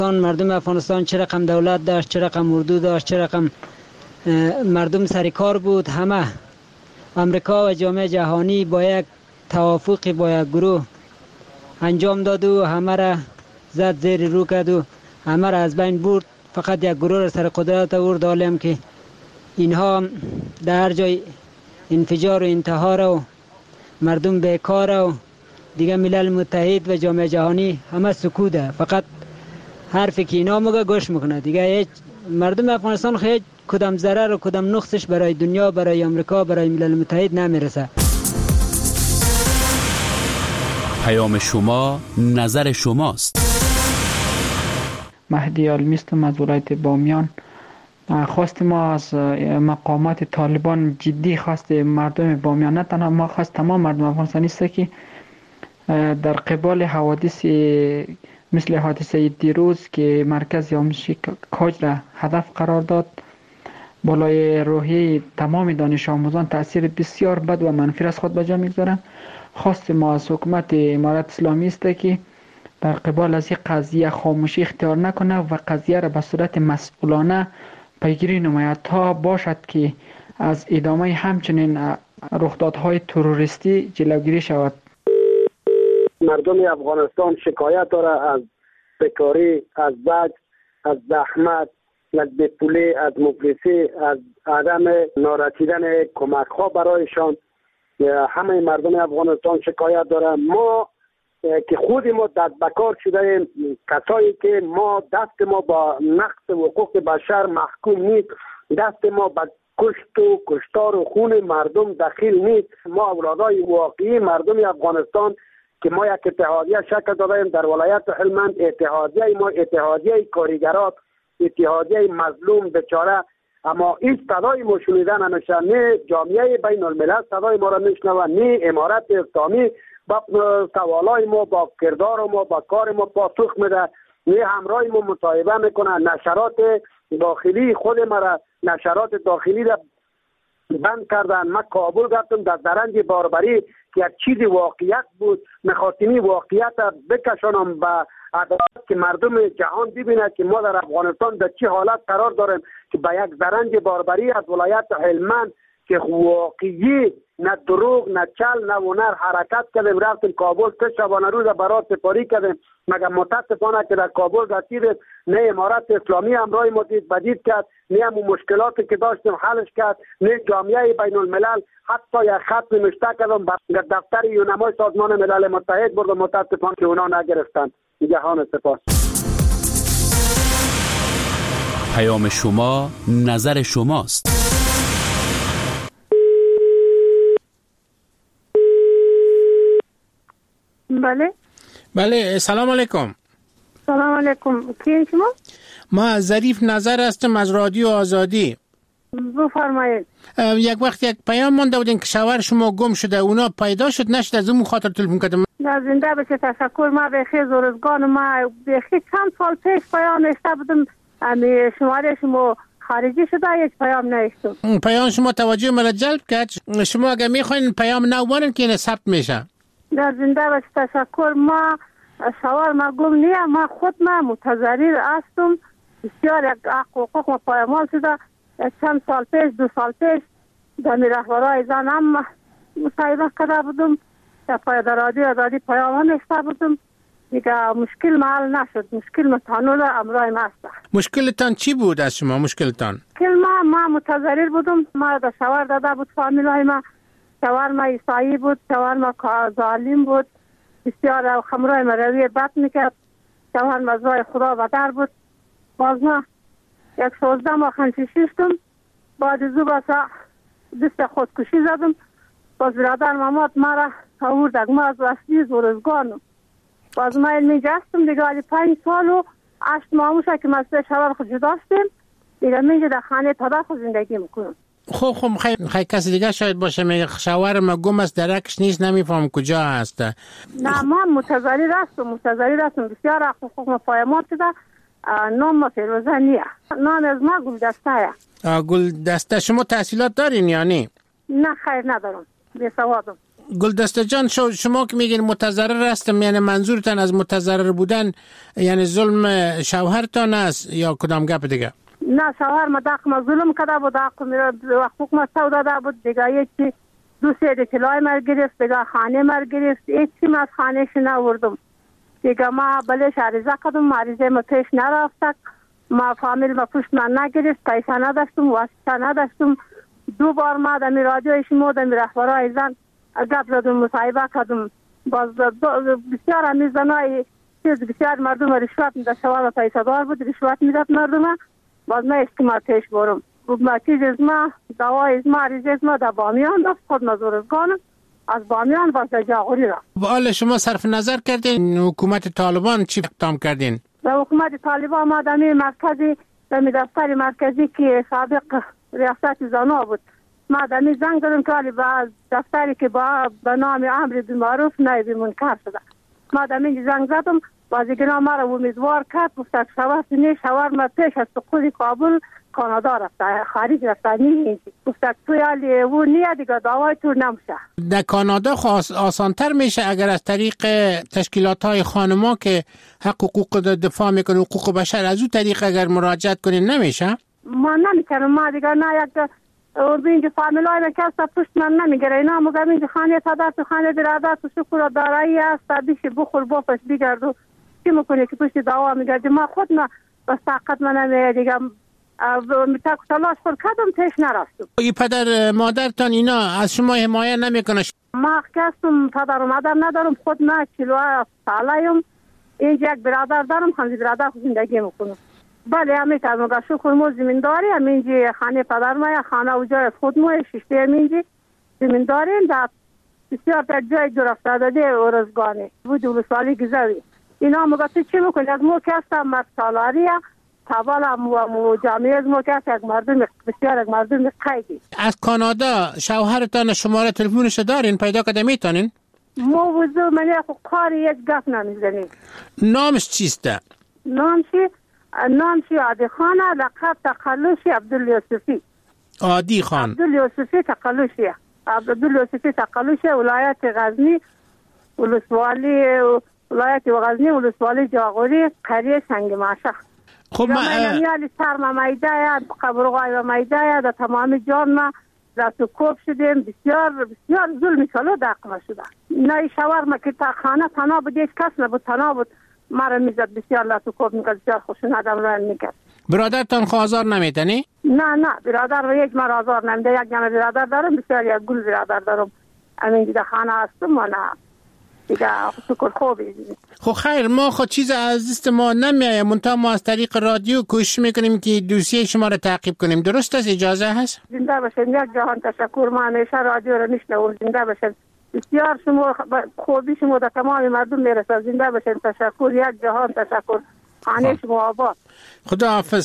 مردم افغانستان چه رقم دولت داشت، چه رقم اردو داشت، چه رقم مردم سرکار بود، همه امریکا و جامعه جهانی با یک توافق با یک گروه انجام داد و همه را زد زیر رو کرد و همه را از بین برد. فقط یک گروه را سر قدرت آورد، حالیم که اینها در هر جای انفجار و انتحار و مردم بیکار و دیگه ملل متحد و جامعه جهانی همه سکوته، فقط حرفی که اینا میگه گوش میکنه. دیگه هیچ مردم افغانستان خیلی کدام ضرر و کدام نقصش برای دنیا، برای امریکا، برای ملل متحد نمیرسه. پیام شما، نظر شماست. مهدی علمی هستم از ولایت بامیان. خواست ما از مقامات طالبان جدی خواست مردم بامیان، نه تنها ما، خواست تمام مردم افغانستان است که در قبال حوادث مثل حادثه دیروز که مرکز آموزشی کاج را هدف قرار داد، بالای روحی تمام دانش آموزان تأثیر بسیار بد و منفی از خود به جا میگذارند. خواست ما از حکومت امارت اسلامی است که در قبال از این قضیه خاموشی اختیار نکنه و قضیه را به صورت مسئولانه پیگیری نماید تا باشد که از ادامه همچنین رخدادهای تروریستی جلوگیری شود. مردم افغانستان شکایت داره از بیکاری، از زجر، از زحمت، از بیپولی، از مفلسی، از عدم نارسیدن کمک ها برایشان. همه مردم افغانستان شکایت داره. ما که خود ما دست بکار شده، کسایی که ما دست ما با نقض حقوق بشر محکوم نیست، دست ما با کشت و کشتار و خون مردم دخیل نیست. ما اولادای واقعی مردم افغانستان که ما یک اتحادیه شکل دادیم در ولایت هلمند، اتحادیه ما اتحادیه کارگرات، اتحادیه مظلوم بیچاره، اما این صدای ما شنیدن نمیشه. نه جامعه بین الملل صدای ما را میشنوه، نه امارت اسلامی با سوالای ما، با کردار ما، با کار ما پاسخ میده، نه همراه ما مصاحبه میکنه. نشرات داخلی خود ما را، نشرات داخلی را بند کردن. من کابل رفتم در درنج باربری که یک چیز واقعیت بود، میخواستم واقعیت بکشانم به عدالت که مردم جهان ببینه که ما در افغانستان در چه حالت قرار داریم، که به یک درنج باربری از ولایت هلمند که واقعی نه دروغ نه چل نه ونر حرکت کردیم، رفتیم کابل 3 شبانه روز برات سپاری کردیم. مگر متاسفانه که در کابل رسیدیم نه امارت اسلامی همراه ما دید بدید کرد، نه هم مشکلاتی که داشتیم حلش کرد، نه جامعه بین الملل حتی یک خط نوشته کردم به دفتر یونمای سازمان ملل متحد بردم، متاسفانه که اونا نگرفتن. جهان سپاس. پیام شما، نظر شماست. بله سلام علیکم. سلام علیکم. کی شما؟ ما ظریف نظر هستم از رادیو آزادی. بفرمایید. یک وقت یک پیام مونده بودین که شوهر شما گم شده، اونا پیدا شد نشد، از اون خاطر تلفن کردم. زنده بشه تشکر. ما به خیر زورزگان ما به خیر چند سال پیش پیام نوشته بودم، شماره شما خارجی شده، یک پیام نوشتم. پیام شما توجه مرا جلب کرد. شما اگر میخواین پیام نوارن که این ثبت میشه. در زنده بشه تشکر. ما شوهر ما گم نیست، ما خود ما متضرر هستم. بسیار حقوق ما پایمال شده. چند سال پیش، 2 سال پیش در رهبرای زن هم مصاحبه کرده بودم، در رادیو آزادی پیام نوشته بودم. دیگه مشکل حل نشد. مشکل متانول امرای ما است. مشکلتان چی بود از شما؟ مشکلتان؟ ما متضرر بودم. ما در شوهر داده بود فامیلای ما. شوهر ما عیسایی بود، شوهر ما ظالم بود، بسیار خمرای ما روی بد میکرد. شوهر ما زای خدا بدر بود. باز ما 16 ماه خنچشیشتم. بعد از او بسا دست خودکشی زدم. باز برادر مامات ما را آوردک. ما از وسیع زورزگانم. باز ما علمی جستم دیگه 5 سال و 8 ماه که ما از شوهر خود جدا شدیم. دیگه میگه در خانه پدر خود زندگی میکنم. خب خیلی کسی دیگه شاید باشه میگه شوهر ما گم است، درکش نیست، نمیفهم کجا هست. نه ما متضرر هستم. بسیار حقوق ما پایمال شده. نام ما فیروزه نیه. نام از ما گلدسته. گلدسته. شما تحصیلات دارین یا نه؟ نه خیر ندارم. بی سوادم. گلدسته جان، شما که میگین متضرر هستم، یعنی منظورتان از متضرر بودن یعنی ظلم شوهرتان است یا کدام گپ دیگه؟ نه، شوهر ما داخل ظلم کرده بود، حقوق ما سو داده بود دیگه. یکی دو سه کلای مر گرفت دیگه، خانه مر گرفت، هیچی ما از خانهش نوردم دیگه. ما بلش عریضه کردم، عریضه ما پیش نرفت، ما فامیل ما پشت من نگرفت، پیسه نداشتم، واسطه نداشتم. 2 بار ما دمی رادیوی شما دمی رهبرای زن گپ زدم، مصاحبه کردم. باز بسیار همی زنای بسیار مردم رشوت میداد، شوهر پیسه دار بود، رشوت میداد مردم. باز ما استعمال پیش برم ما چیز از ما دوای از ما عریضه از ما در بامیان دست خود مزورزگانم از بامیان باز در جاغوری رفت. حالا شما صرف نظر کردین حکومت طالبان چی اقدام کردین؟ در حکومت طالبان ما دمی مرکزی دمی دفتر مرکزی که سابق ریاست زنا بود، ما دمی زنگ دادم که با دفتری که با نام امر بالمعروف نایب منکر شده، ما دمی زنگ زدم، بازیگران ما را امیدوار کرد، گفت شوهر ما پیش از سقوط کابل کانادا رفته، خارج رفته، نیست گفت تو یالی و نیه دیگه دعوای تو نمیشه. در کانادا آسانتر میشه اگر از طریق تشکیلات های خانما که حقوق دفاع میکنه حقوق بشر از اون طریق اگر مراجعت کنین نمیشه؟ ما نمیکنم، ما دیگه نه یک اینجا فامیل های نکسته پشت من نمیگره، اینا مگم اینجا خانه تدار تو خانه برادر تو شکر دارایی هست بیش بخور بافش بگردو چی میکنه که پشت دعوا میگردی. ما خود نه بس طاقت من نمیه دیگه، تلاش خود کردم پیش نرفتم. ای پدر مادرتان اینا از شما حمایه نمیکنه؟ ما کسیم پدر و مادر ندارم، خود ما 47 ساله‌ام، اینجا یک برادر دارم، خانه برادر خود زندگی میکنم. بله همیشه مگه شکر ما زمینداری همینجی خانه پدر ما خانه و جای خود ما شیشته همینجی زمینداریم در بسیار در جای دور افتاده ارزگانی بود ولسوالی گزاوی. اینا مگه تو چی میکنی؟ از ما که هستم مرد سالاریه تابالا مو جامعه از ما که هست یک مردم بسیار یک مردم قیدی. از کانادا شوهرتان شماره تلفنش دارین؟ پیدا کده میتونین؟ ما وضو منی کاری یک گپ نمیزنیم. نامش چیسته؟ نامشی عادی خانه، لقب تقلوشی عبدالیوسفی. عادی خان عبدالیوسفی تقلوشی، عبدالیوسفی تقلوشی، ولایت غزنی، ولایت غزنی، ولسوالی جاغوری، قریه سنگ ماشه. خب ما یعنی سرم مایده قبرغای و مایده در تمام جان ما در تو کوب شدیم، بسیار ظلمی کلو دقمه شده. نه شوهر ما که تا خانه تنها بود، یک کس نبود، تنها بود، مرا میزد بسیار لاتو کوب میکرد، بسیار خوشون آدم را میکرد. برادرتان خوازار نمیتنی؟ نه برادر و یک مرا آزار نمیده، یک جمع برادر دارم، بسیار یک گل برادر دارم، همین دیگه خانه هستم و نه دیگه شکر خوبی. خب خیر، ما خود چیز عزیز ما نمیایم، منتها ما از طریق رادیو کوشش میکنیم که دوسیه شما را تعقیب کنیم. درست است؟ اجازه هست؟ زنده باشین، یک جهان تشکر. ما همیشه رادیو را میشنویم. زنده باشین، بسیار شما خوبی شما در تمام مردم میرسه. زنده باشین، تشکر، یک جهان تشکر. خانه شما آباد. خدا حافظ.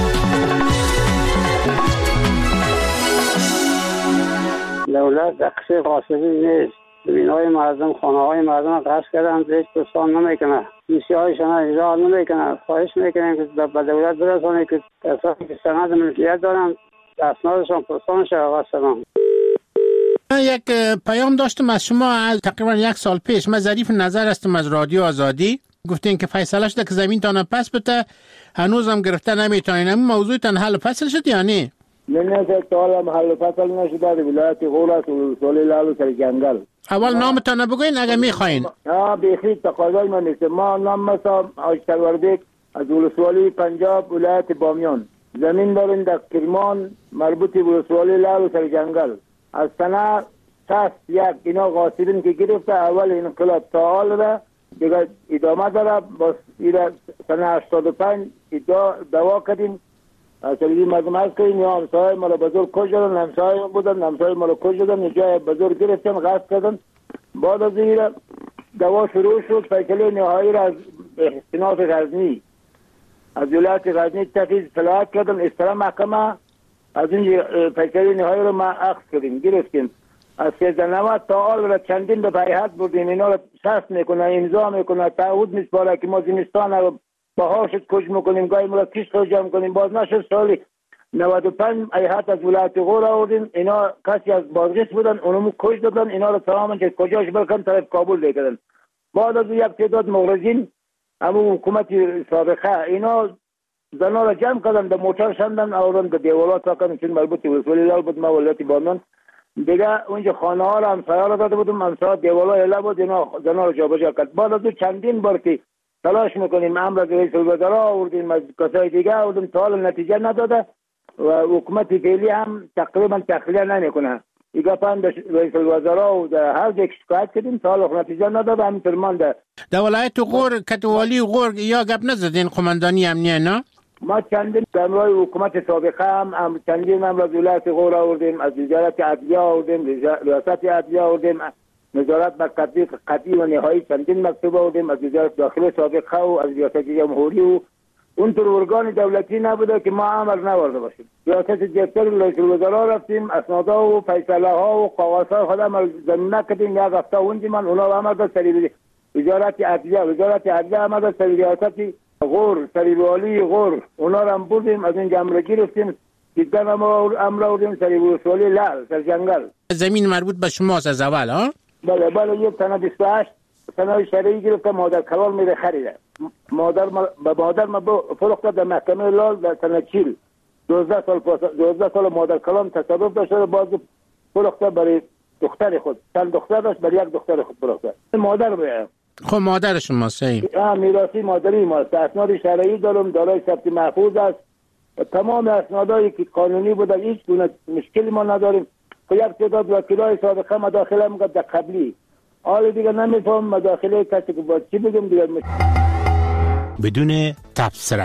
دولت دقیق قاسمی نیست. بینای مردم، خانه های مردم قصد کردن، هیچ دوستان نمیکنه، دوستی هایشان اجرا نمیکنه. خواهش میکنیم که به دولت برسانه که کسانی که سند ملکیت دارن اسنادشان پرسان شود. و سلام. یک پیام داشتم از شما از تقریبا 1 سال پیش. من ظریف نظر هستم از رادیو آزادی. گفتین که فیصله شده که زمین تان پس بده، هنوزم گرفته نمیتونین. این موضوع تان حل فصل شد یا نه؟ نه تا حالا حل فصل نشده. در ولایت غورت و ولسوالی لالو سر جنگل. اول نامتان بگوین اگه میخواین. بیخی تقاضای من نیست. ما نام مثلا آشتروردک از ولسوالی پنجاب ولایت بامیان. زمین داریم در کرمان مربوط ولسوالی لالو سر جنگل. از سنه 61 اینا غاصبین که گرفته، اول انقلاب تا حال را دیگه ادامه داره. باز سنه 85 دوا کردیم، سلیدی مردم هست که این همسای مالا بزرگ کش دادن، همسای بودن، همسای مالا کش دادن، جای بزرگ گرفتن، غصب کردن. بعد از این دوا شروع شد. فیصله نهایی را از استیناف غزنی از ولایت غزنی تفیز صلاحیت کردن، استرا محکمه از این فیصله نهایی را ما اخذ کردیم، گرفتیم. از 1390 تا حال را چندین به بیعت بردیم، اینا را شرط میکنه، امضا میکنه، تعهد میسپاره که ما زمستان رو بهاشت کش میکنیم، گاهی مرا کش رو جمع کنیم. باز نشد سالی 95 ایهات از ولایت غور آوردیم، اینا کسی از بازرس بودن، اونمو کش دادن، اینا رو تماما که کجاش برکن طرف کابل لیکردن. بعد از یک تعداد مغرضین همون حکومت سابقه اینا زنا را جمع کردن، در موتر شندن آوردن به دیوالات ساکن، چون مربوط به ولی لال بود ما ولایت بامیان دیگه اونجا خانه ها را همسایه را داده بودم، همسایه دیوالا اله بود، اینا زنا را جابجا کرد. بعد از چندین بار که تلاش میکنیم امر از رئیس الوزراء آوردیم، از کسای دیگه آوردیم، تا حال نتیجه نداده و حکومت فعلی هم تقریبا تخلیه نمیکنه. دیگه پند رئیس الوزراء و هر یک شکایت کردیم، تا حال نتیجه نداده، همینطور مانده. در ولایت غور کتوالی غور یا گپ نزدین قماندانی امنیه نه؟ ما چندین امرای حکومت سابقه هم چندین امر از ولایت غور آوردیم، از وزارت عدلیه آوردیم، ریاست عدلیه آوردیم، نظارت بر تطبیق قطعی و نهایی چندین مکتوب آوردیم، از وزارت داخله سابقه و از ریاست جمهوری و اونطور ارگان دولتی نبوده که ما امر نورده باشیم. ریاست دفتر رئیس الوزراء رفتیم، اسنادها و فیصله ها و قواعد خودم زمینه کردیم، یک هفته اونجا من اونا امر داد سری وزارت عدلیه امر داد سری ریاست غور، سری والی غور، اونا را هم بردیم، از اینجا امر گرفتیم، دیدن امر آوردیم سری ولسوالی لال سر جنگل. زمین مربوط به شماست از اول ها؟ بله یک سنه 28 سنه شرعی گرفتم، مادر کلال میره خریده. مادر ما فروخته در محکمه لال در سنه 40 12 سال مادر کلام تصرف داشته، باز فروخته برای دختر خود، چند دختر داشت، برای یک دختر خود فروخته. مادر بیایم خب مادر شما صحیح میراثی مادری ماست. اسناد شرعی دارم، دارای ثبت محفوظ است، تمام اسنادایی که قانونی بوده، هیچ گونه مشکلی ما نداریم. خب یک تعداد وکیلای سابقه مداخله میگه در قبلی، حالا دیگه نمیفهم مداخله کسی که باید چی بگم دیگه. بدون تبصره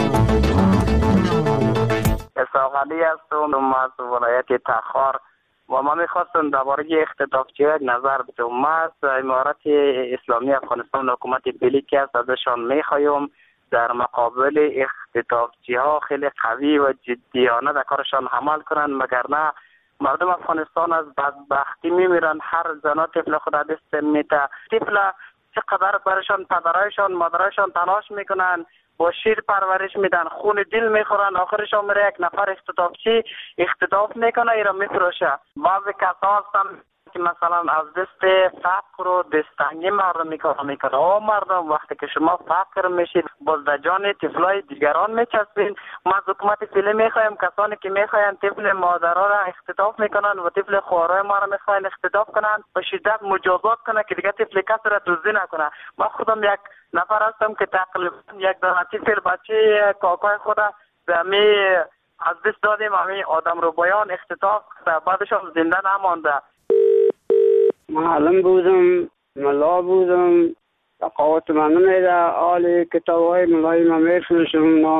اسحاق علی هستم از ولایت تخار و ما میخواستم درباره اختطافچی نظر بدم. ما از امارت اسلامی افغانستان حکومت فعلی که است ازشان میخوایم در مقابل اختطافچی ها خیلی قوی و جدیانه در کارشان عمل کنند، مگر نه مردم افغانستان از بدبختی میمیرن. هر زنا طفل خود دست میته، طفل چقدر برشان پدرایشان مادرایشان تلاش میکنن، با شیر پرورش میدن، خون دل میخورن، آخرشان میره یک نفر اختطافچی اختطاف میکنه، ایرا میفروشه. بعضی کسا هستن که مثلا از دست فقر و دستتنگی مردم میکنه. مردم وقتی که شما فقر میشید باز در جان طفلای دیگران میچسبین. ما از حکومت فعلی میخوایم کسانی که میخواین طفل مادرها را اختطاف میکنن و طفل خوارای ما را میخواین اختطاف کنن به شدت مجازات کنه که دیگه طفل کسی را دزدی نکنه. ما خودم یک نفر هستم که تقریبا یک دانه طفل بچه کاکای خود می از دست دادیم، همین آدم رو بیان اختطاف کرده، بعدش هم زنده نمانده. معلم بودم، ملا بودم، تقاوت من نمیده، آلی کتاب های ملای من میفروشم.